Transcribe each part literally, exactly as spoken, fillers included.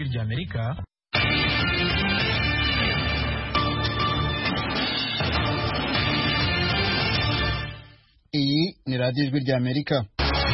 ijwi rya Amerika. Iyi ni radiyo ijwi rya Amerika.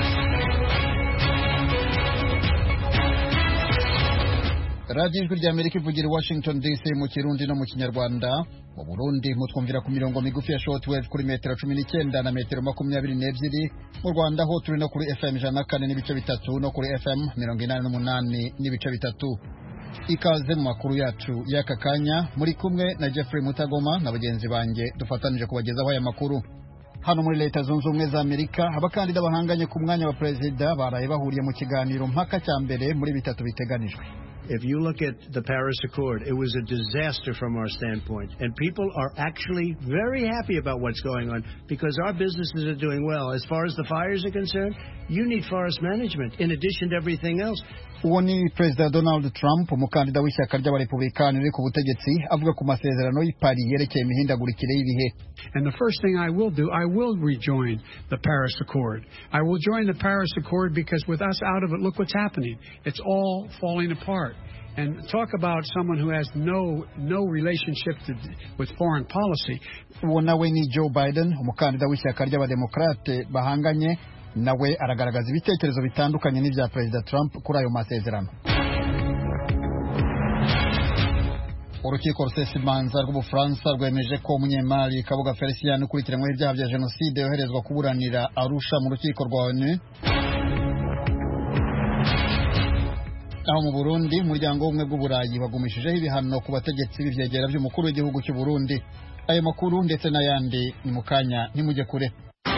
radiyo ijwi rya Amerika ivugira Washington D C mu Kirundi no mu Kinyarwanda. Mu Burundi mutwumvira ku mirongo migufi ya shortwave kuri metero cumi n'icyenda na metero makumyabiri n'ebyiri. Mu Rwanda ho turi no kuri F M ijana na kane n'ibice bitatu no kuri F M mirongo inani n'umunani n'ibice bitatu. Ikaze mu makuru yacu y'aka kanya, muri kumwe na Jeffrey Mutagoma na bagenzi banjye dufatanije kubagezaho aya makuru. Hano muri Leta Zunze Ubumwe za Amerika, abakandida bahanganye ku mwanya wa perezida baraye bahuriye mu kiganiro mpaka cya mbere muri bitatu biteganijwe. If you look at the Paris Accord, it was a disaster from our standpoint. And people are actually very happy about what's going on because our businesses are doing well. As far as the fires are concerned, you need forest management in addition to everything else. Uwo ni Perezida Donald Trump, umukandida w'ishyaka ry'abarepublikani riri ku butegetsi, avuga ku masezerano y'i Paris yerekeye imihindagurikire y'ibihe. And the first thing I will do, I will rejoin the Paris Accord. I will join the Paris Accord because with us out of it, look what's happening. It's all falling apart. And talk about someone who has no no relationship to, with foreign policy. Uwo nawe ni Joe Biden, umukandida w'ishyaka ry'abademokrate bahanganye, nawe aragaragaza ibitekerezo bitandukanye n'ibya Perezida Trump kuri ayo masezerano. Urukiko rusesa imanza rw'Ubufaransa rwemeje ko umunyemari Kabuga Felicien ukurikiranyweho ibyaha bya jenoside yoherezwa kuburanira Arusha mu rukiko rwa O N U. Aho mu Burundi, umuryango w'ubumwe bw'Uburayi wagumishijeho ibihano ku bategetsi b'ivyegera by'umukuru w'igihugu cy'u Burundi. Ayo makuru ndetse n'ayandi ni mu kanya, ntimujye kure.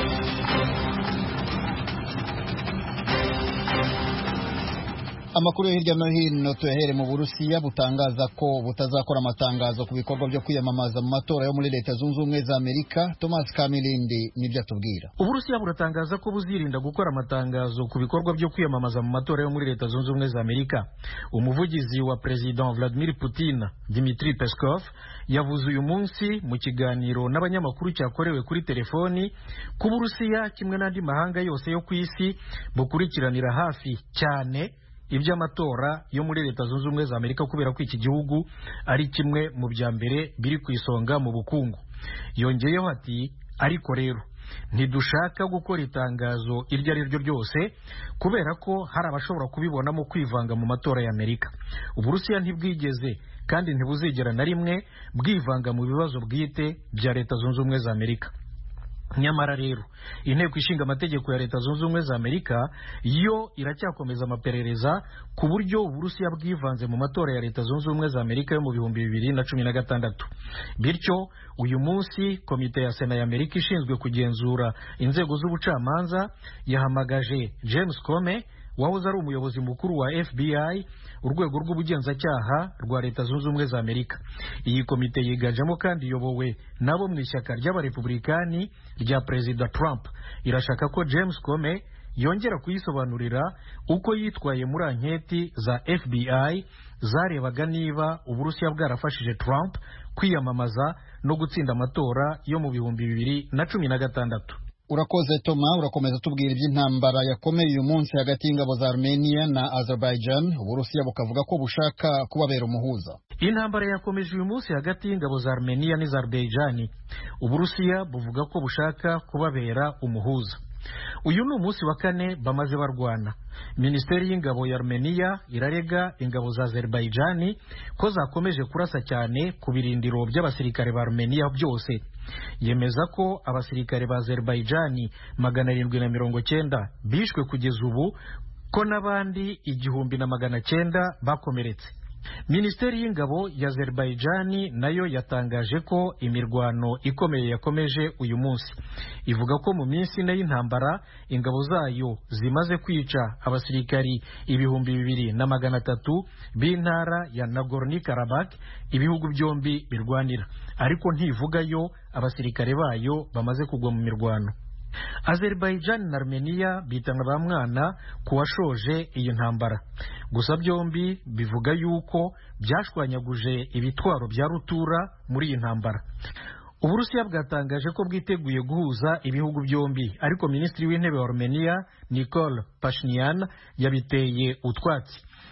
Amakuru hirya no hino tuyahere mu Burusiya butangaza ko butazakora amatangazo ku bikorwa byo kwiyamamaza mu matora yo muri Leta Zunze Ubumwe za Amerika. Thomas Kamilindi nibyo atubwira. Uburusiya buratangaza ko buzirinda gukora amatangazo ku bikorwa byo kwiyamamaza mu matora yo muri Leta Zunze Ubumwe za Amerika. Umuvugizi wa President Vladimir Putin, Dmitry Peskov, yavuze uyu munsi mu kiganiro n'abanyamakuru cyakorewe kuri telefoni ku Burusiya kimwe n'andi mahanga yose yo ku isi bukurikiranira hafi cyane iby'amatora yo muri Leta Zunze Ubumwe za Amerika kubera ko iki gihugu ari kimwe mu bya mbere biri ku isonga mu bukungu. Yongeyeho ati, ariko rero ntidushaka gukora itangazo iryo ari ryo ryose kubera ko hari abashobora kubibonamo kwivanga mu matora ya Amerika. Uburusiya ntibwigeze kandi ntibuzigera na rimwe bwivanga mu bibazo bwite bya Leta Zunze Ubumwe za Amerika. Nyamara rero inteko ishinga amategeko ya Leta Zunze Ubumwe za Amerika yo iracyakomeza amaperereza ku buryo Uburusiya bwivanze mu matora ya Leta Zunze Ubumwe za Amerika yo mu bihumbi bibiri na cumi na gatandatu. Bityo uyu munsi komite ya Sena ya Amerika ishinzwe kugenzura inzego z'ubucamanza yahamagaje James Comey, wahoze ari umuyobozi mukuru wa F B I, urwego rw'ubugenzacyaha rwa Leta Zunze Ubumwe za Amerika. Iyi komite yiganjemo kandi iyobowe nabo mu ishyaka ry'abarepublikani rya Perezida Trump. Irashaka ko James Comey yongera kuyisobanurira uko yitwaye muri anketi za F B I zarebaga niba Uburusiya bwarafashije Trump kwiyamamaza no gutsinda amatora yo mu bihumbi bibiri na cumi na gatandatu. Urakoze Toma, urakomeza tubwira iby'intambara yakomeye uyu munsi hagati y'ingabo za Armenia na Azerbaijan. Uburusiya bukavuga ko bushaka kubabera umuhuza. Intambara yakomeje uyu munsi hagati y'ingabo za Armenia n'Azerbaijan. Uburusiya buvuga ko bushaka kubabera umuhuza. Uyu ni umunsi wa kane bamaze barwana. Minisiteri y'ingabo ya Armenia irarega ingabo za Azerbaijan ko zakomeje kurasa cyane ku birindiro by'abasirikare ba Armenia byose. Yemeza ko abasirikare ba Azerbaijan magana arindwi na mirongo cyenda bishwe kugeza ubu, ko n'abandi igihumbi na magana cyenda bakomeretse. Minisiteri y'ingabo ya Azerbaijan nayo yatangaje ko imirwano ikomeye yakomeje uyu munsi. Ivuga ko mu minsi ine y'intambara ingabo zayo zimaze kwica abasirikari ibihumbi bibiri na magana atatu b'intara ya Nagorno-Karabakh ibihugu byombi birwanira, ariko ntivugayo abasirikare bayo bamaze kugwa mu mirwano. Azerbaijan na Armenia bitana ba mwana kuwashoje iyi ntambara, gusa byombi bivuga yuko byashwanyaguje ibitwaro bya rutura muri iyi ntambara. Uburusiya bwatangaje ko bwiteguye guhuza ibihugu byombi, ariko Minisitiri w'Intebe wa Armenia Nikol Pashinyan yabiteye utwatsi.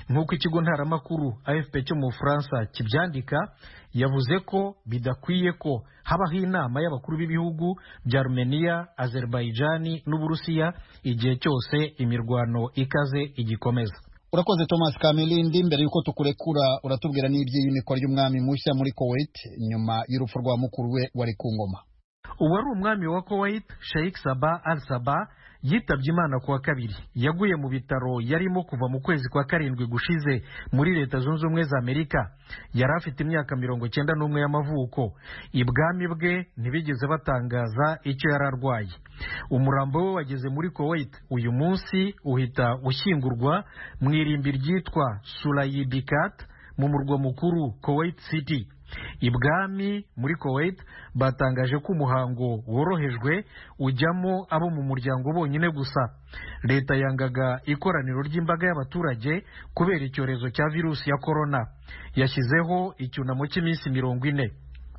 nk'uko ikigo ntaramakuru A F P cyo mu Bufaransa kibyandika, yavuze ko bidakwiye ko habaho inama y'abakuru b'ibihugu bya Armenia, Azerbaijan n'Uburusiya igihe cyose imirwano ikaze igikomeza. Urakoze Thomas Kamilindi. Mbere yuko tukurekura, uratubwira n'iby'iyimikwa ry'umwami mushya muri Kuwait nyuma y'urupfu rwa mukuru we wari ku ngoma. Uwari umwami wa Kuwait Sheikh Sabah al-Sabah yitabye Imana kuwa kabiri. Yaguye mu bitaro yarimo kuva mu kwezi kwa karindwi gushize muri Leta Zunze Ubumwe za Amerika. Yari afite imyaka mirongo cyenda n'umwe y'amavuko. Ibwami bwe ntibigeze batangaza icyo yari arwaye. Umurambo we wageze muri Kuwait uyu munsi uhita ushyingurwa mu irimbi ryitwa Sulayibikat mu murwa mukuru Kuwait City. Ibwami muri Kuwait batangaje ko umuhango worohejwe ujyamo abo mu muryango bonyine gusa. Leta yangaga ikoraniro ry'imbaga y'abaturage kubera icyorezo cya virusi ya corona. Yashyizeho icyunamo cy'iminsi mirongo ine.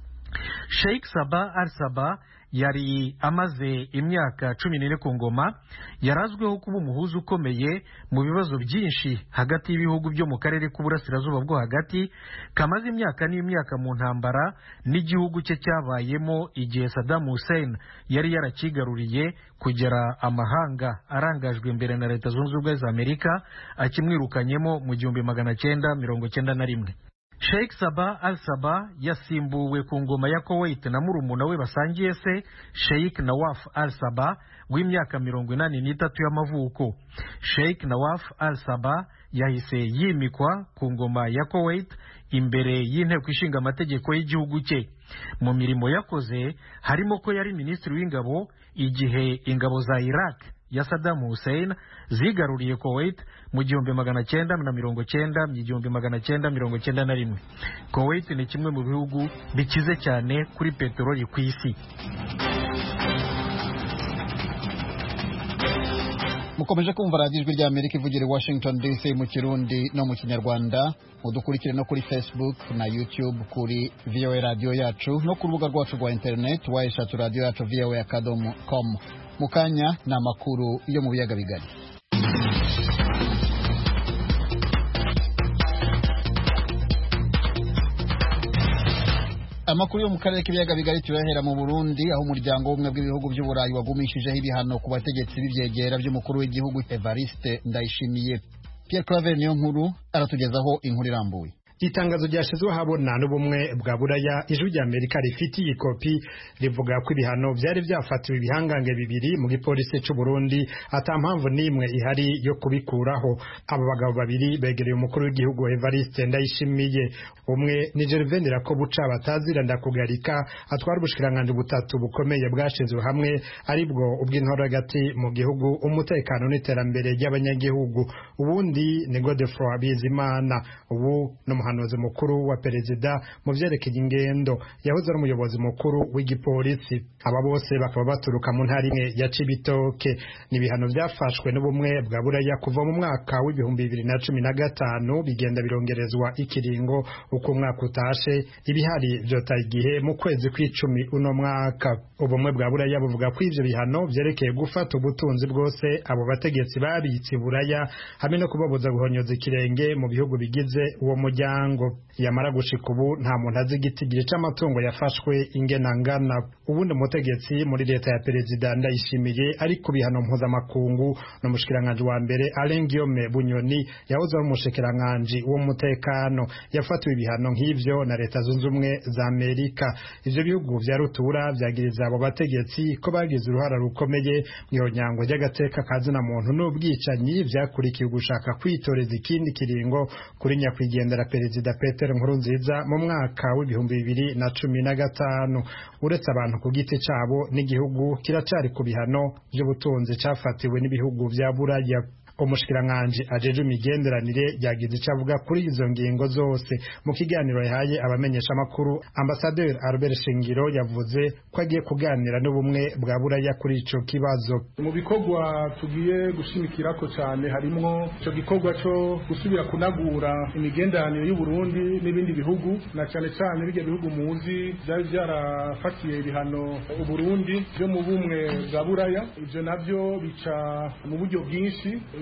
Sheikh Sabah al-Sabah yari amaze imyaka cumi n'ine ku ngoma. Yarazweho kuba umuhuza ukomeye mu bibazo byinshi hagati y'ibihugu byo mu karere k'uburasirazuba bwo hagati, kamaze imyaka n'imyaka mu ntambara n'igihugu cye cyabayemo igihe Saddam Hussein yari yarakigaruriye, kugera amahanga arangajwe imbere na Leta Zunze Ubumwe za Amerika akimwirukanyemo mu gihumbi magana cyenda mirongo cyenda na rimwe. Sheikh Sabah al-Sabah yasimbuwe ku ngoma ya Kuwait na murumuna we basangiye se Sheikh Nawaf al-Sabah w'imyaka mirongo inani n'itatu y'amavuko. Sheikh Nawaf al-Sabah yahise yimikwa ku ngoma ya Kuwait imbere y'inteko ishinga amategeko y'igihugu cye. Mu mirimo yakoze harimo ko yari minisitiri w'ingabo igihe ingabo za Iraq ya Saddam Hussein zigaruriye Kuwait mu gihumbi magana cyenda na mirongo cyenda mu gihumbi magana cyenda mirongo cyenda na rimwe. Kuwait ni kimwe mu bihugu bikize cyane kuri peteroli ku isi. Mukomeje kumva radiyo ijwi ry'Amerika ivugira i Washington D C mu Kirundi no mu Kinyarwanda. Mudukurikire no kuri Facebook na YouTube kuri V O A Radio yacu, no ku rubuga rwacu rwa internet wa eshatu radio yacu v o a akadomo com. Mukanya na makuru yo mu biyaga bigari. Amakuru yo mu karere k'ibiyaga bigari turahera mu Burundi, aho umuryango w'ubumwe bw'ibihugu by'Uburayi wagumishijeho ibihano ku bategetsi b'ibyegera by'umukuru w'igihugu Evariste Ndayishimiye. Pierre Claver niyo nkuru aratugezaho inkuru irambuye. Itangazo ryashizwe habona n'ubumwe bwa Buraya ijwi rya Amerika rifitiye ikopi rivuga ko ibihano byari byafatiwe ibihangange bibiri mu gipolisi cy'u Burundi atampamvu nimwe ihari yo kubikuraho. Abo bagabo babiri begereye umukuru w'igihugu Evariste Ndayishimiye. Umwe ni Gervais Ndirakobuca batazira ndakugarika atwara ubushikiranganje butatu bukomeye bwashizwe hamwe, aribwo ubw'intore hagati mu gihugu, umutekano n'iterambere ry'abanyagihugu. Ubundi ni Godefroid Bizimana, ubu no umuhanuzi mukuru wa perezida mu vyerekeye ingendo, yahoze ari umuyobozi mukuru w'igipolisi. Aba bose bakaba baturuka mu ntara imwe ya Cibitoke. Ni ibihano byafashwe n'ubumwe bwa Buraya kuva mu mwaka w'ibihumbi bibiri na cumi na gatanu, bigenda birongerezwa ikiringo uko umwaka utashe. Ibihari vyotaye igihe mu kwezi kw'icumi uno mwaka. Ubumwe bwa Buraya buvuga ko ivyo bihano vyerekeye gufata ubutunzi bwose abo bategetsi babitse Buraya, hamwe no kubabuza guhonyoza ikirenge mu bihugu bigize uwo muryango. Yamara gushika ubu nta muntu azi igitigiri c'amatungo yafashwe ingenangana. Ubundi umutegetsi muri leta ya perezida Ndayishimiye ari ku bihano mpuzamakungu n'umushikiranganje wa mbere Alain Guillaume Bunyoni, yahoze ari umushikiranganje w'umutekano. Yafatiwe ibihano nk'ivyo na Leta Zunze Ubumwe za Amerika. Ivyo bihugu vya rutura vyagiriza abo bategetsi ko bagize uruhara rukomeye mu nyango y'agateka kazina muntu n'ubwicanyi vyakurikiye gushaka kwitoreza ikindi kiringo kuri nyakwigendera perezida Peter Nkurunziza mu mwaka w'ibihumbi bibiri na cumi na gatanu. Uretse abantu ku giti cabo, n'igihugu kiracari ku bihano by'ubutunzi cafatiwe n'ibihugu vya Buraya. Umushikiranganje ajeje imigenderanire yagize icyo avuga kuri izo ngingo zose. Mu kiganiro yahaye abamenyesha makuru, Ambassadeur Albert Shingiro yavuze ko agiye kuganira n'ubumwe bwa Buraya kuri ico kibazo. Mu bikorwa tugiye gushimikirako cyane harimo ico gikorwa cyo gusubira kunagura imigenderanire y'u Burundi n'ibindi bihugu, na cyane cyane bijya bihugu muzi byari byarafatiye ibihano u Burundi byo mu bumwe bwa Buraya. Ivyo navyo bica mu buryo bwinshi.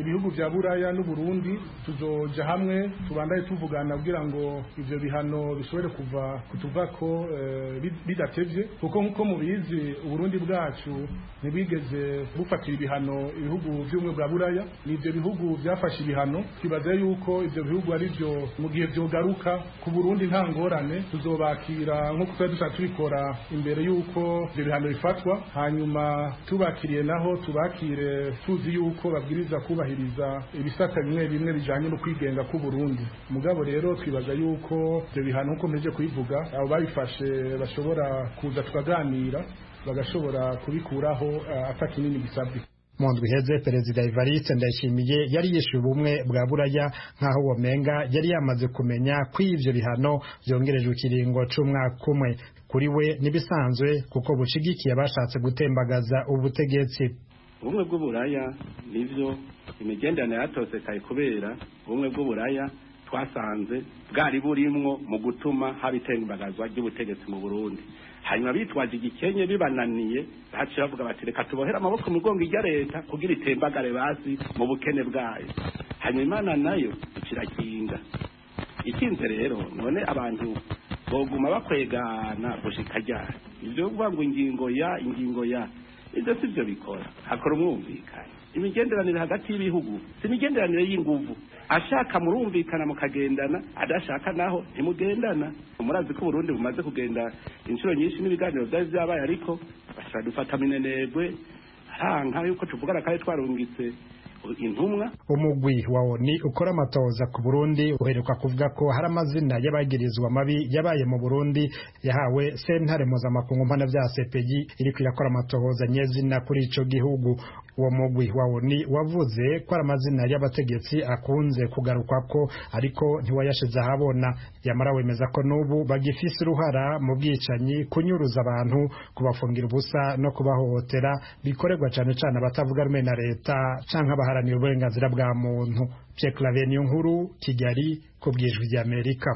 ibihugu vya Buraya n'u Burundi tuzoja hamwe tubandaye tuvugana kugira ngo ivyo bihano bishobore kuva kutuvako eh, bidatevye kuko nkuko mubizi Uburundi bwacu ntibigeze bufatira ibihano ibihugu vy'umwe bwa Buraya n'ivyo bihugu vyafashe ibihano kibaza yuko ivyo bihugu ari byo mu gihe vyogaruka ku Burundi nta ngorane tuzobakira nkuko twari dusanzwe tubikora imbere yuko ivyo bihano bifatwa hanyuma tubakiriye naho tubakire tuzi yuko babwiriza kubahiriza ibisata bimwe bimwe bijanye no kwigenga ku Burundi mugabo rero twibaza yuko ivyo bihano nkuko mpeje kubivuga abo babifashe bashobora kuza tukaganira bagashobora kubikuraho uh, atakinini gisabwe. mu ndwi iheze perezida Evariste Ndayishimiye yari yishuye ubumwe bwa Buraya nk'aho womenga yari yamaze kumenya ko ivyo bihano vyongerejwe ikiringo c'umwaka umwe kuri we nibisanzwe kuko bushigikiye abashatse gutembagaza ubutegetsi. ubumwe bw'Uburaya nivyo imigenderanire yatosekaye kubera ubumwe bw'Uburaya twasanze bwari burimwo mu gutuma haba itembagazwa ry'ubutegetsi mu Burundi hanyuma bitwaje igikenye bibananiye haciye bavuga bati reka tubohera amaboko mu gongo irya leta kugira itembagare basi mu bukene bwayo hanyuma Imana nayo ikirakinga ikinze rero none abantu boguma bakwegana gushika ryari ivyo kuvuga ngo ingingo ya ingingo ya ivyo sivyo bikora hakora umwumvikana imigenderanire hagati y'ibihugu si imigenderanire y'inguvu ashaka murumvikana mukagendana adashaka naho ntimugendana murazi ko Burundi bumaze kugenda inshuro nyinshi n'ibiganiro byari byabaye ariko bashaka dufata minenegwe haranka yuko tuvugana kandi twarungitse intumwa. Umugwi wa ONU ukora amatoza ku Burundi uheruka kuvuga ko hari amazina y'abagirizwa mabi yabaye mu Burundi yahawe sentare mpuzamakungu mpana vya C P I iriko irakora amatohoza nyezina kuri ico gihugu. Uwo mugwi wa ONU wavuze ko ari amazina y'abategetsi akunze kugarukwa ko ariko ntiwayashize ahabona yamara wemeza ko n'ubu bagifise uruhara mu bwicanyi kunyuruza abantu kubafungira ubusa no kubahohotera bikorerwa cane cane abatavuga rumwe na leta canke abaharanira uburenganzira bwa muntu. Pierre Claver Niyonkuru, Kigali, ku bw'Ijwi ry'Amerika.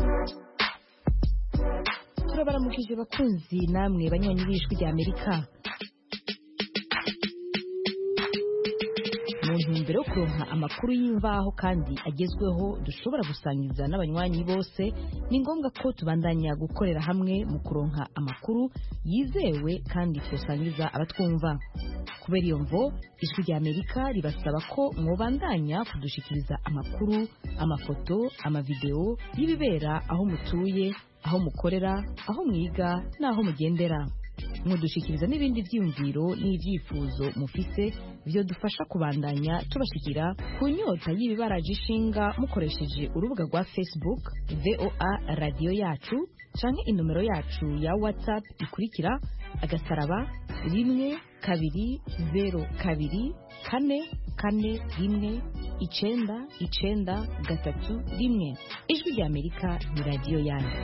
Turabaramukije bakunzi namwe banywanyi b'Ijwi ry'Amerika. Mu ntumbero yo kuronka amakuru y'imvaho kandi agezweho dushobora gusangiza n'abanywanyi bose ni ngombwa ko tubandanya gukorera hamwe mu kuronka amakuru yizewe kandi tusangiza abatwumva. Kubera iyo mvo Ijwi ry'Amerika ribasaba ko mwobandanya kudushikiriza amakuru, amafoto, amavideo y'ibibera aho mutuye, aho mukorera, aho mwiga n'aho mugendera. Mudushikiriza n'ibindi vyiyumviro n'ivyifuzo mufise byo dufasha kubandanya tubashikira ku nyota y'ibibaraje ishinga mukoresheje urubuga rwa Facebook V O A Radio Yacu canke inomero yacu ya WhatsApp ikurikira agasaraba rimwe kabiri zero kabiri kane kane rimwe icenda icenda gatatu rimwe. Ijwi ry'Amerika ni radio yanyu.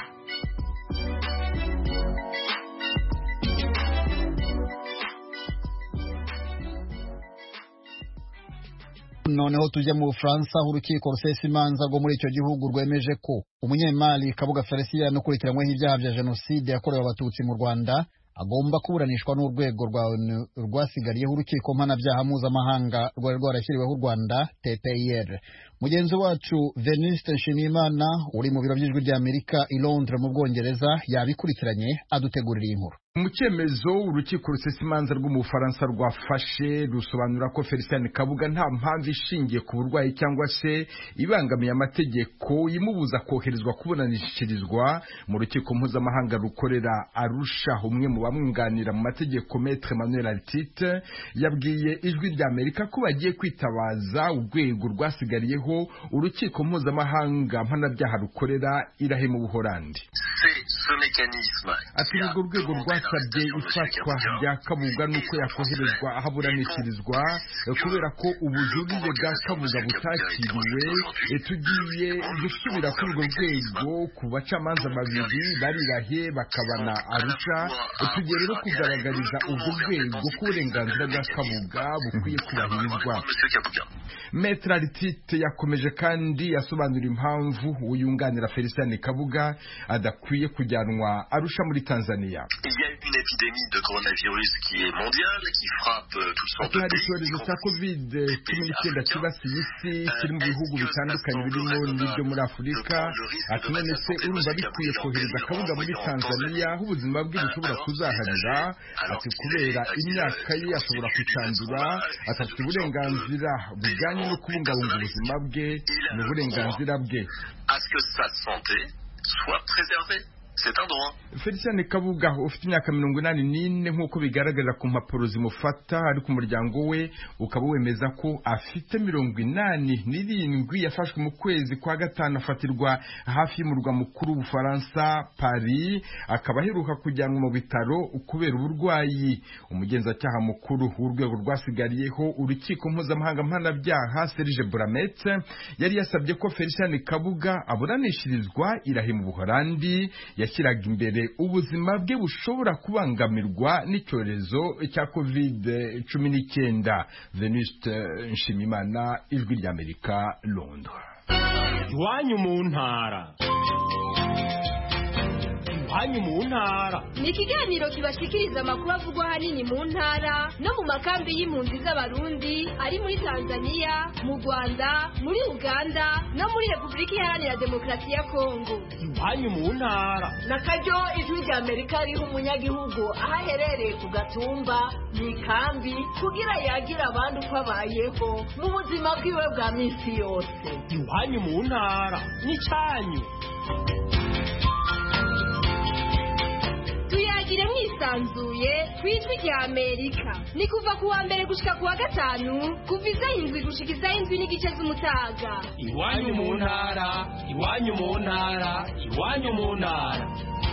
Noneho tujya mu Bufaransa aho urukiko rusesa imanza rwo muri icyo gihugu rwemeje ko umunyemari Kabuga Felicien ukurikiranyweho ibyaha bya jenoside yakorewe abatutsi mu Rwanda agomba kuburanishwa n'urwego rwa rwasigariyeho urukiko mpanabyaha mpuzamahanga rwari rwarashyiriweho u Rwanda T P I R. Mugenzi wacu Venuste Nshimiyimana uri mu biro by'Ijwi ry'Amerika i Londres mu Bwongereza yabikurikiranye adutegurira inkuru. Mu cyemezo urukiko rusesa imanza rwo mu Bufaransa rwafashe rusobanura ko Felicien Kabuga nta mpamvu ishingiye ku burwayi cyangwa se ibangamiye amategeko imubuza koherezwa kuburanishirizwa mu rukiko mpuzamahanga rukorera Arusha. Umwe mu bamwunganira mu mategeko Maître Emmanuel Altite yabwiye Ijwi ry'Amerika ko bagiye kwitabaza urwego rwasigariyeho urukiko mpuzamahanga mpanabyaha rukorera Irahe mu Buholandi. Ati urwo rwego rwasabye ifatwa rya Kabuga nuko yakoherezwa aho aburanishirizwa kubera ko ubujurire bwa Kabuga butakiriwe. Tugiye gusubira kuri urwo rwego ku bacamanza babiri bari Irahe bakabana Arusha. Tugiye rero kugaragariza urwo rwego ko uburenganzira bwa Kabuga bukwiye kubahirizwa. Maître Altite yakomeje kandi yasobanura impamvu uyunganira Felicien Kabuga adakwiye kujya kujyanwa Arusha muri Tanzania. Il y a une épidémie de coronavirus qui est mondiale, qui frappe toutes sortes de pays. Icyorezo cya covid cumi n'icyenda kibasiye isi kiri mu bihugu bitandukanye birimo n'ibyo muri Afurika. Ati none se urumva bikwiye kohereza Kabuga muri Tanzania aho ubuzima bwe bushobora kuzaharira? Ati kubera imyaka ye ashobora kwitandura, atafite uburenganzira bujyanye no kubungabunga ubuzima bwe n'uburenganzira bwe. À ce que sa santé soit préservée. C'est un droit. Felicien Kabuga ufite imyaka mirongo inani n'ine nk'uko bigaragara ku mpapuro zimufata ariko umuryango we ukaba wemeza ko afite mirongo inani n'irindwi. Yafashwe mu kwezi kwa gatanu afatirwa hafi y'umurwa mukuru w'Ubufaransa Paris, akaba aheruka kujyanwa mu bitaro kubera uburwayi. Umugenzacyaha mukuru w'urwego rwasigariyeho urukiko mpuzamahanga mpanabyaha Serge Bramet yari yasabye ko Felicien Kabuga aburanishirizwa irahe mu Buholandi, yashyiraga imbere ubuzima bwe bushobora kubangamirwa n'icyorezo cya covid cumi n'icyenda. Venuste Nshimimana, Ijwi ry'Amerika, Londres. Iwanyu mu ntara. Iwanyu mu ntara ni ikiganiro kibashikiriza amakuru avugwa ahanini mu ntara no mu makambi y'impunzi z'abarundi ari muri Tanzania, mu Rwanda, muri Uganda no muri Repubulika Iharanira Demokarasi ya Kongo. Iwanyu mu ntara na karyo Ijwi ry'Amerika riha umunyagihugu aho aherereye ku gatumba mu ikambi kugira yagira abandi uko abayeho mu buzima bwiwe bwa minsi yose. Iwanyu mu ntara n'icyanyu. Tuyagire mwisanzuye kw'Ijwi ry'Amerika. Ni kuva ku wa mbere gushika ku wa gatanu kuva isaha indwi gushika isaha indwi n'igice z'umutaga. Iwanyu mu ntara, iwanyu mu ntara, iwanyu mu ntara.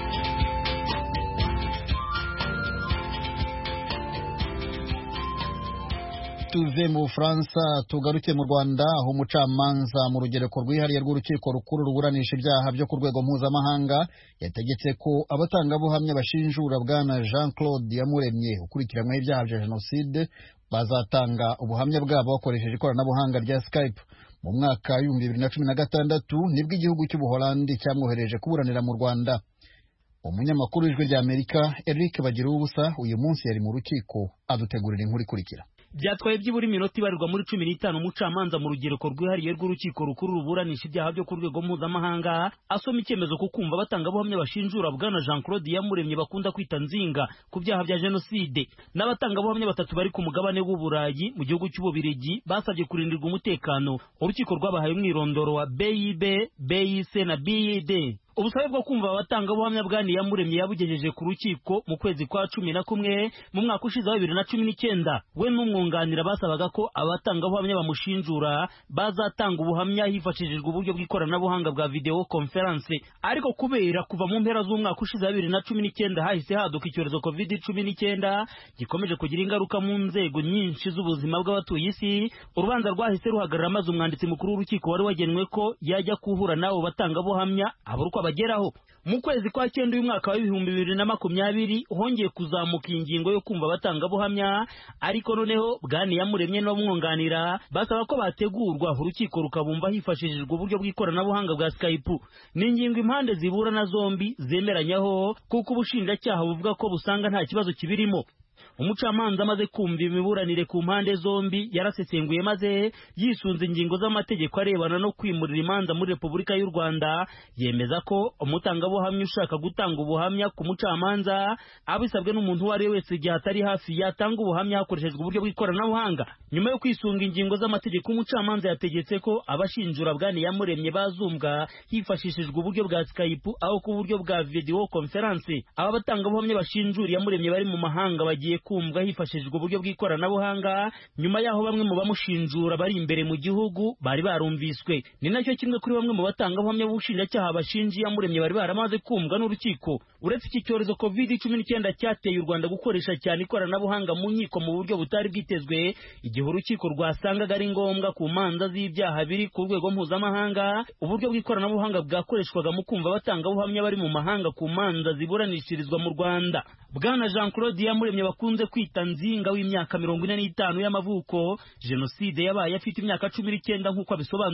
Tuve mu Bufaransa tugaruke mu Rwanda aho umucamanza mu rugereko rwihariye rw'urukiko rukuru ruburanisha ibyaha byo ku rwego mpuzamahanga yategetse ko abatangabuhamya bashinjura bwana Jean Claude Iyamuremye ukurikiranyweho ibyaha bya jenoside bazatanga ubuhamya bwabo bakoresheje ikoranabuhanga rya Skype. Mu mwaka w'ibihumbi bibiri na cumi na gatandatu nibwo igihugu cy'Ubuholandi cyamwohereje kuburanira mu Rwanda. Umunyamakuru w'Ijwi ry'Amerika Eric Bagiruwubusa uyu munsi yari mu rukiko adutegurira inkuru ikurikira. Byatwaye byibura iminota ibarirwa muri cumi n'itanu umucamanza mu rugereko rwihariye rw'urukiko rukuru ruburanisha ibyaha byo ku rwego mpuzamahanga asoma icyemezo ku kumva abatangabuhamya bashinjura bwana Jean Claude Iyamuremye bakunda kwita nzinga ku byaha bya jenoside n'abatangabuhamya batatu bari ku mugabane w'Uburayi mu gihugu cy'Ububirigi basabye kurindirwa umutekano. Urukiko rwabahaye umwirondoro wa B I B, B I C na B I D. Ubusabe bwo kumva abatangabuhamya bwa Iyamuremye yabugejeje ku rukiko mu kwezi kwa cumi na kumwe mu mwaka ushize wa bibiri na cumi n'icyenda. We n'umwunganira basabaga ko abatangabuhamya bamushinjura bazatanga ubuhamya hifashishijwe uburyo bw'ikoranabuhanga bwa video conference. Ariko kubera kuva mu mpera z'umwaka ushize wa bibiri na cumi n'icyenda hahise haduka icyorezo covid cumi n'icyenda gikomeje kugira ingaruka mu nzego nyinshi z'ubuzima bw'abatuye isi, urubanza rwahise ruhagarara maze umwanditsi mukuru w'urukiko wari wagenwe ko yajya kuhura nabo batangabuhamya aburuko bageraho. Mu kwezi kwa cyenda uyu mwaka wa ibihumbi bibiri na makumyabiri hongeye kuzamuka ingingo yo kumva abatangabuhamya, ariko noneho bwana Iyamuremye n'abamwunganira basaba ko bategurwa urukiko rukabumva hifashishijwe uburyo bw'ikoranabuhanga bwa Skype. Ni ingingo impande ziburana zombi zemeranyaho kuko ubushinjacyaha buvuga ko busanga nta kibazo kibirimo. Umucamanza amaze kumva imiburanire ku mpande zombi yarasesenguye maze yisunze ingingo z'amategeko arebana no kwimurira imanza muri Repubulika y'u Rwanda yemeza ko umutangabuhamya ushaka gutanga ubuhamya ku mucamanza abisabwe n'umuntu uwo ari we wese igihe atari hafi yatanga ubuhamya hakoreshejwe uburyo bw'ikoranabuhanga. Nyuma yo kwisunga ingingo z'amategeko umucamanza yategetse ko abashinjura bwana Iyamuremye bazumva hifashishijwe uburyo bwa Skype aho ku buryo bwa video conference. Aba batangabuhamya bashinjura Iyamuremye bari mu mahanga bagiye kumva hifashishijwe uburyo bw'ikoranabuhanga nyuma yaho bamwe mu bamushinjura bari imbere mu gihugu bari barumviswe. Ni nacyo kimwe kuri bamwe mu batangabuhamya b'ubushinjacyaha bashinja Iyamuremye bari baramaze kumva n'urukiko. Uretse iki cyorezo covid cumi n'icyenda cyateye u Rwanda gukoresha cyane ikoranabuhanga mu nkiko mu buryo butari bwitezwe, igihe urukiko rwasangaga ari ngombwa ku manza z'ibyaha biri ku rwego mpuzamahanga uburyo bw'ikoranabuhanga bwakoreshwaga mu kumva abatangabuhamya bari mu mahanga ku manza ziburanishirizwa mu Rwanda. Bwana Jean Claude Iyamuremye bakunze kwita nzinga w'imyaka mirongo ine n'itanu y'amavuko, jenoside yabaye afite imyaka cumi n'icyenda nk'uko abisobanura.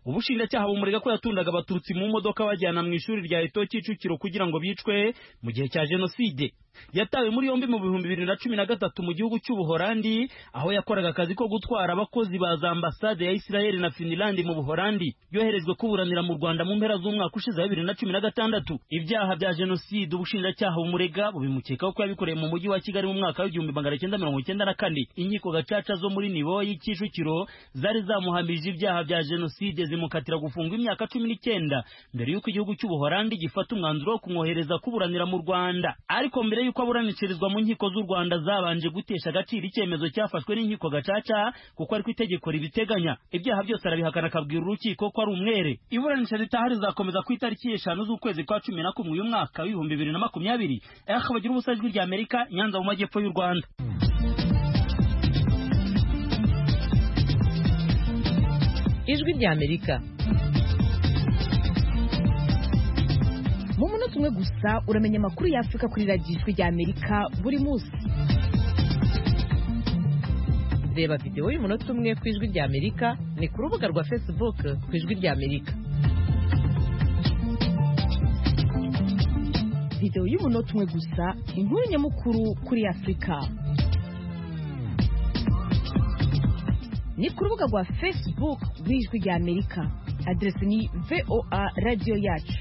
ubushinjacyaha bumurega ko yatundaga abatutsi mu modoka bajyana mu ishuri rya Eto Kicukiro kugira ngo bicwe mu gihe cya jenoside. Yatawe muri yombi mu bihumbi bibiri na cumi na gatatu mu gihugu cy'Ubuholandi aho yakoraga akazi ko gutwara abakozi ba za ambasade ya Israel na Finland mu Buholandi. Yoherejwe kuburanira mu Rwanda mu mpera z'umwaka ushize bibiri na cumi na gatandatu. Ibyaha bya jenoside ubushinjacyaha bumurega bubimukekaho ko yabikoreye mu mujyi wa Kigali mu mwaka w'igihumbi magana cyenda mirongo icyenda na kane. Inkiko gacaca zo muri nivo y'Kicukiro zari zamuhamije ibyaha bya jenoside zimukatira gufungwa imyaka cumi n'icyenda mbere y'uko igihugu cy'Ubuholandi gifata umwanzuro wo kumwohereza kuburanira mu Rwanda. Ariko mbere y'uko aburanishirizwa mu nkiko z'u Rwanda zabanje gutesha agaciro icyemezo cyafashwe n'inkiko gacaca kuko ariko itegeko ribiteganya. Ibyaha byose arabihakana akabwira urukiko ko ari umwere. Iburanisha ritaha rizakomeza ku itariki eshanu z'ukwezi kwa cumi na kumwe uyu mwaka w'ibihumbi bibiri na makumyabiri. Aha bagira ubusa ijwi rya Amerika Nyanza mu majyepfo y'u Rwanda. Ijwi rya Amerika. Mu munota umwe gusa uramenya amakuru y'Afurika kuri radiyo Ijwi rya Amerika buri munsi. Reba videwo y'umunota umwe ku Ijwi rya Amerika ni ku rubuga rwa Facebook ku Ijwi rya Amerika. Videwo y'umunota umwe gusa inkuru nyamukuru kuri Afurika. Ni ku rubuga rwa Facebook rw'Ijwi rya Amerika. Adresi ni V O A Radio Yacu.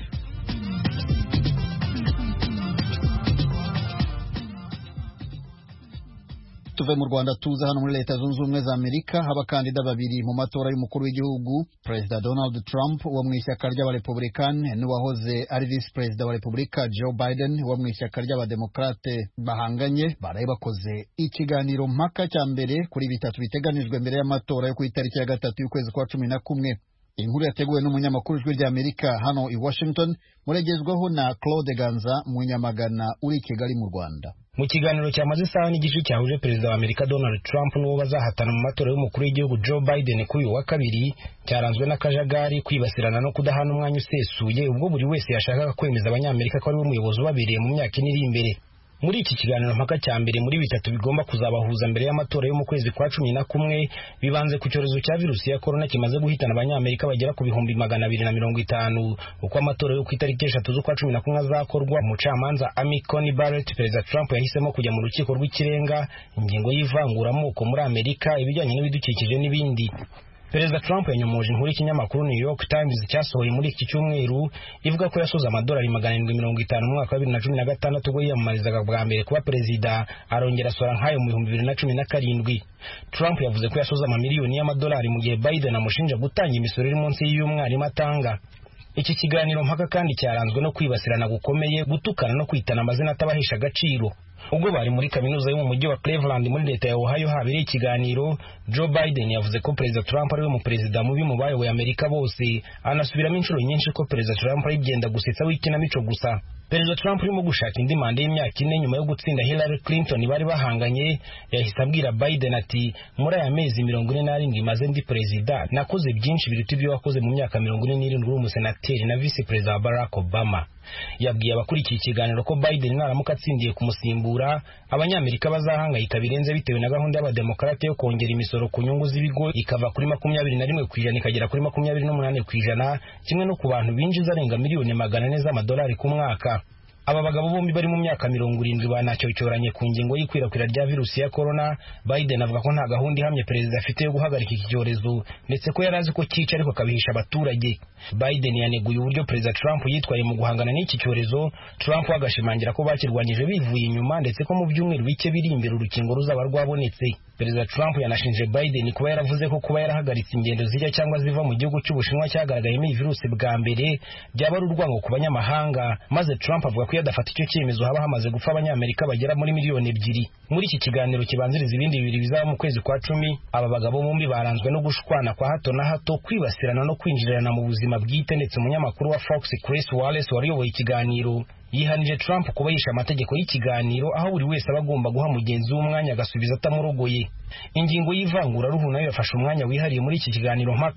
Tuve mu Rwanda tuza hano muri Leta Zunze Ubumwe za Amerika abakandida babiri mu matora y'umukuru w'igihugu, Perezida Donald Trump wo mu ishyaka ry'abarepublikani n'uwahoze ari Vice Perezida wa Repubulika Joe Biden wo mu ishyaka ry'abademokrate bahanganye baraye bakoze ikiganiro mpaka cya mbere kuri bitatu biteganijwe mbere y'amatora yo ku itariki ya gatatu y'ukwezi kwa cumi na kumwe. Inkuru yateguwe n'umunyamakuru w'Ijwi rya Amerika hano i Washington, muregezwaho na Claude Ganza Munyamagana uri Kigali mu Rwanda. Mu kiganiro cyamaze isaha n'igice cyahuje Perezida wa Amerika Donald Trump n'uwo bazahatana mu matora y'umukuru w'igihugu Joe Biden kuri uyu wa kabiri, cyaranzwe n'akajagari, kwibasirana no kudahana umwanya usesuye ubwo buri wese yashakaga kwemeza abanyamerika ko ari we muyobozi ubabereye mu myaka iri imbere. Muri iki kiganiro mpaka cya mbere muri bitatu bigomba kuzabahuza mbere y'amatora yo mu kwezi kwa cumi na kumwe, bibanze ku cyorezo cya virusi ya corona kimaze guhitana abanyamerika bagera ku bihumbi magana abiri na mirongo itanu. Uko amatora yo ku itariki eshatu z'ukwa cumi na kumwe azakorwa, umucamanza Amy Coney Barrett Perezida Trump yahisemo kujya mu rukiko rw'ikirenga ingingo y'ivanguramoko muri Amerika, ibijyanye n'ibidukikije n'ibindi. Perezida Trump yanyomoje inkuru y'ikinyamakuru New York Times cyasohoye muri iki cyumweru ivuga ko yasoza amadolari magana arindwi mirongo itanu mu mwaka wa bibiri na cumi na gatandatu ubwo yiyamamarizaga bwa mbere kuba perezida, arongera asora nk'ayo mu bihumbi bibiri na cumi na karindwi. Trump yavuze ko yasoza amamiliyoni y'amadolari mu gihe Biden amushinja gutanga imisoro iri munsi y'iy'umwarimu atanga. Iki kiganiro mpaka kandi cyaranzwe no kwibasirana gukomeye, gutukana no kwitana amazina atabahesha agaciro. Ubwo bari muri kaminuza yo mu mujyi wa Cleveland muri leta ya Ohio habereye ikiganiro, Joe Biden yavuze ko Perezida Trump ari we mu perezida mubi mu bayoboye Amerika bose, anasubiramo inshuro nyinshi ko Perezida Trump ari genda gusetsa w'ikinamico gusa. Perezida Trump urimo gushaka indi manda y'imyaka ine nyuma yo gutsinda Hillary Clinton bari bahanganye, yahise abwira Biden ati, muri aya mezi mirongo ine n'arindwi maze ndi perezida nakoze byinshi biruta ibyo wakoze mu myaka mirongo ine n'irindwi uri umusenateri na Vice Perezida wa Barack Obama. Yabwiye abakurikiye ikiganiro ko Biden naramuka atsindiye kumusimbura, abanyamerika bazahangayika birenze bitewe na gahunda y'abademokarate yo kongera imisoro ku nyungu z'ibigo ikava kuri makumyabiri na rimwe ku ijana ikagera kuri makumyabiri n'umunani ku ijana, kimwe no ku bantu binjiza arenga miliyoni magana ane z'amadolari ku mwaka. Aba bagabo bombi bari mu myaka mirongo irindwi banacyocoranye ku ngingo y'ikwirakwira rya virusi ya corona. Biden avuga ko nta gahunda ihamye perezida afite yo guhagarika iki cyorezo, ndetse ko yarazi ko cyica ariko akabihisha abaturage. Biden yaneguye uburyo Perezida Trump yitwaye mu guhangana n'iki cyorezo, Trump agashimangira ko bakirwanyije bivuye inyuma, ndetse ko mu byumweru bike biri imbere urukingo ruzaba rwabonetse. Perezida Trump yanashinje Biden kuba yaravuze ko kuba yarahagaritse ingendo zijya cyangwa ziva mu gihugu cy'Ubushinwa cyagaragayemo iyi virusi bwa mbere byaba ari urwango ku banyamahanga, maze Trump avuga ko yadafata icyo cyemezo haba hamaze gupfa abanyamerika bagera muri miliyoni ebyiri. Muri iki kiganiro kibanziriza ibindi bibiri bizaba mu kwezi kwa cumi, aba bagabo bombi baranzwe no gushwana kwa hato na hato, kwibasirana no kwinjirana mu buzima bwite, ndetse umunyamakuru wa Fox Chris Wallace wariyoboye ikiganiro yihanije Trump kuba yishe amategeko y'ikiganiro, aho buri wese aba agomba guha mugenzi w'umwanya agasubiza atamurogoye. Ingingo y'ivanguraruhu nayo yafashe umwanya wihariye muri iki kiganiro mpaka.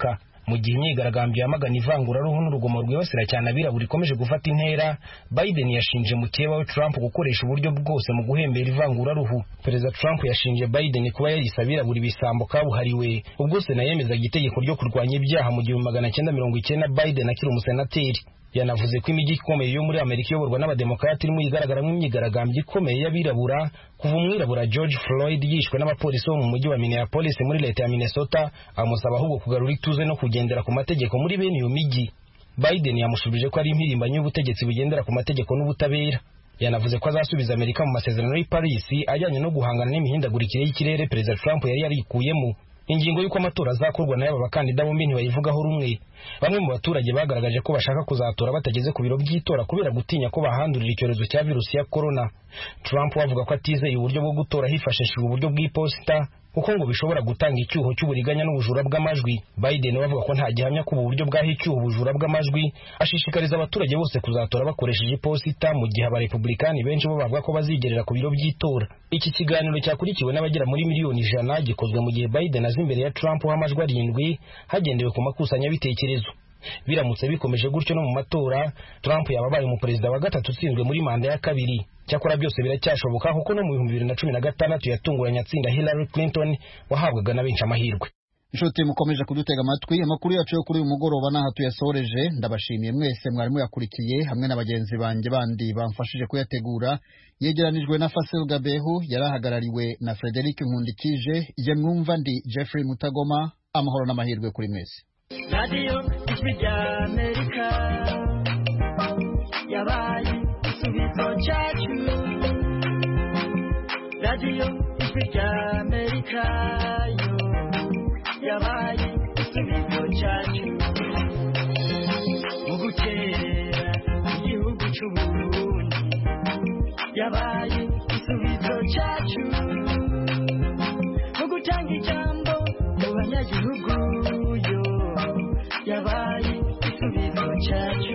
mu gihe imyigaragambyo yamagana ivanguraruhu n'urugomo rwibasira cyane abirabura ikomeje gufata intera. Biden yashinje mukeba we Trump gukoresha uburyo bwose mu guhembera ivanguraruhu. Perezida Trump yashinje Biden kuba yayise abirabura ibisambo kabuhariwe ubwo Sena yemezaga itegeko ryo kurwanya ibyaha mu gihumbi magana cyenda mirongo icyenda Biden akiri umusenateri. Yanavuze ko imijyi ikomeye yo muri Amerika iyoborwa n'abademokrati irimo igaragaramo imyigaragambyo ikomeye y'abirabura kuva umwirabura George Floyd yishwe n'abapolisi bo mu mujyi wa Minneapolis muri leta ya Minnesota, amusaba ahubwo kugarura ituze no kugendera ku mategeko muri bene iyo mijyi. Biden yamushubije ko ari impirimbanyi y'ubutegetsi bugendera ku mategeko n'ubutabera. Yanavuze ko azasubiza Amerika mu masezerano y'i Paris ajyanye no guhangana n'imihindagurikire y'ikirere Perezida Trump yari yarikuyemo. Ingingo y'uko amatora azakorwa n'aba bakandida bombi ntibayivugaho rumwe. Bamwe mu baturage bagaragaje ko bashaka kuzatora batageze ku biro by'itora kubera gutinya ko bahandurira icyorezo cya virusi ya corona. Trump avuga ko atizeye uburyo bwo gutora hifashishijwe uburyo bw'iposita kuko ngo bishobora gutanga icyuho cy'uburiganya n'ubujura bw'amajwi. Biden avuga ko nta gihamya ko ubu buryo bwaha icyuho ubujura bw'amajwi, ashishikariza abaturage bose kuzatora bakoresheje iposita mu gihe abarepublikani benshi bo bavuga ko bazigerera ku biro by'itora. Iki kiganiro cyakurikiwe n'abagera muri miliyoni ijana gikozwe mu gihe Biden azi imbere ya Trump w'amajwi arindwi hagendewe ku makusanyabitekerezo. Biramutse bikomeje gutyo no mu matora, Trump yababaye mu perezida wa gatatu utsinzwe muri manda ya kabiri. Cyakora byose biracyashoboka kuko no mu bihumbi bibiri na cumi na gatandatu yatunguranye atsinda Hillary Clinton wahabwaga na benshi amahirwe. Inshuti mukomeje kudutega amatwi, amakuru yacu yo kuri uyu mugoroba naha tuyasoreje. Ndabashimiye mwese mwarimu yakurikiye hamwe na bagenzi banjye bandi bamfashije kuyategura. Yegeranijwe na Fasil Gabehu, yarahagarariwe na Frederic Nkundikije. Ye mwumva ndi Jeffrey Mutagoma. Amahoro n'amahirwe kuri mwese. Radio Ijwi ry'Amerika yabaye igisubizo cyacu. Radio Ijwi ry'Amerika yo yabaye igisubizo cyacu. Mu gukerera igihugu cy'u Burundi yabaye igisubizo cyacu. Mu gutanga ijambo mu banyagihugu yo yabaye igisubizo cyacu.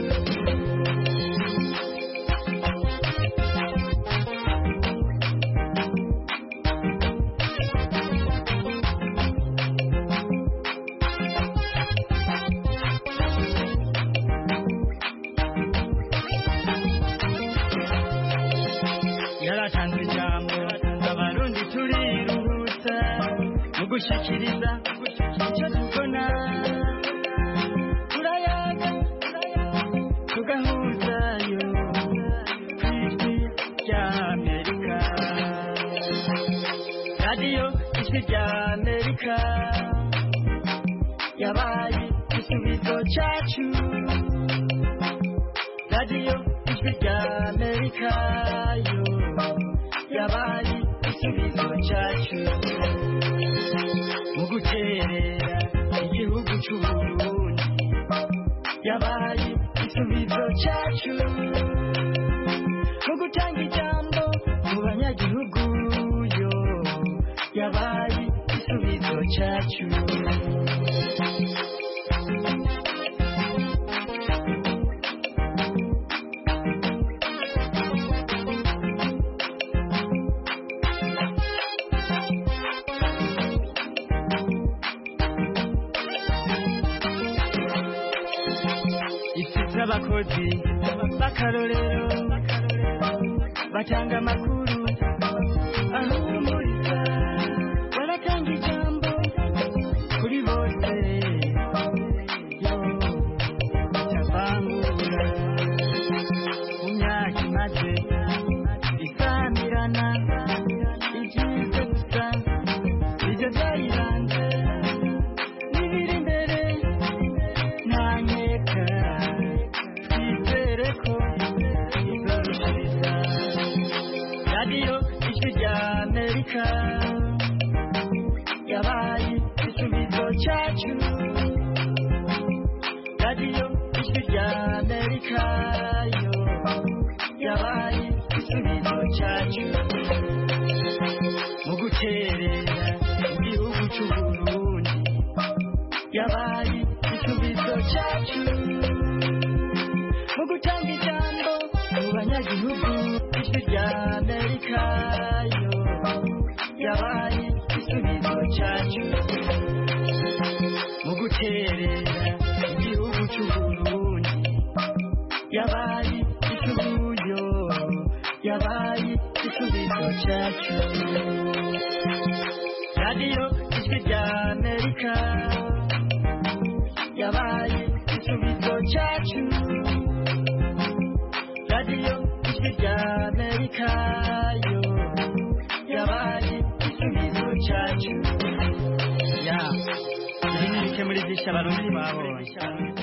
Yaratanze ijambo abarundi turiruhutsa mu gushikiriza icyo tubona. Turayaga tugahuzayo ku Ijwi ry'Amerika. Radio Ijwi ry'Amerika yabaye igisubizo cyacu. Radio Ijwi ry'Amerika yo yabaye igisubizo cyacu. Mu guterera igihugu cy'u Burundi yabaye igisubizo cyacu. Mu gutanga ijambo mu banyagihugu yo yabaye igisubizo cyacu. Abakozi bakarorero batanga amakuru ahumuriza, baratanga ijambo kuri bose yo cyavangura. Mu myaka imaze isamirana igize gusa ibyo byayiranze n'ibiri imbere nta nkeka. Radio Ijwi ry'Amerika yabaye igisubizo cyacu. Radio Ijwi ry'Amerika yo yabaye igisubizo cyacu. Mu guterera igihugu cy'u Burundi yabaye igisubizo cyacu. Mu gutanga ijambo mu banyagihugu Ijwi ry'Amerika yo yabaye igisubizo cyacu. Mu guterera yabaye igisubizo yabaye igisubizo cyacu radiyo ijwi rya amerika yabaye igisubizo cyacu radiyo ijwi rya amerika yo yabaye igisubizo cyacu ya muri byinshi abarundi babonye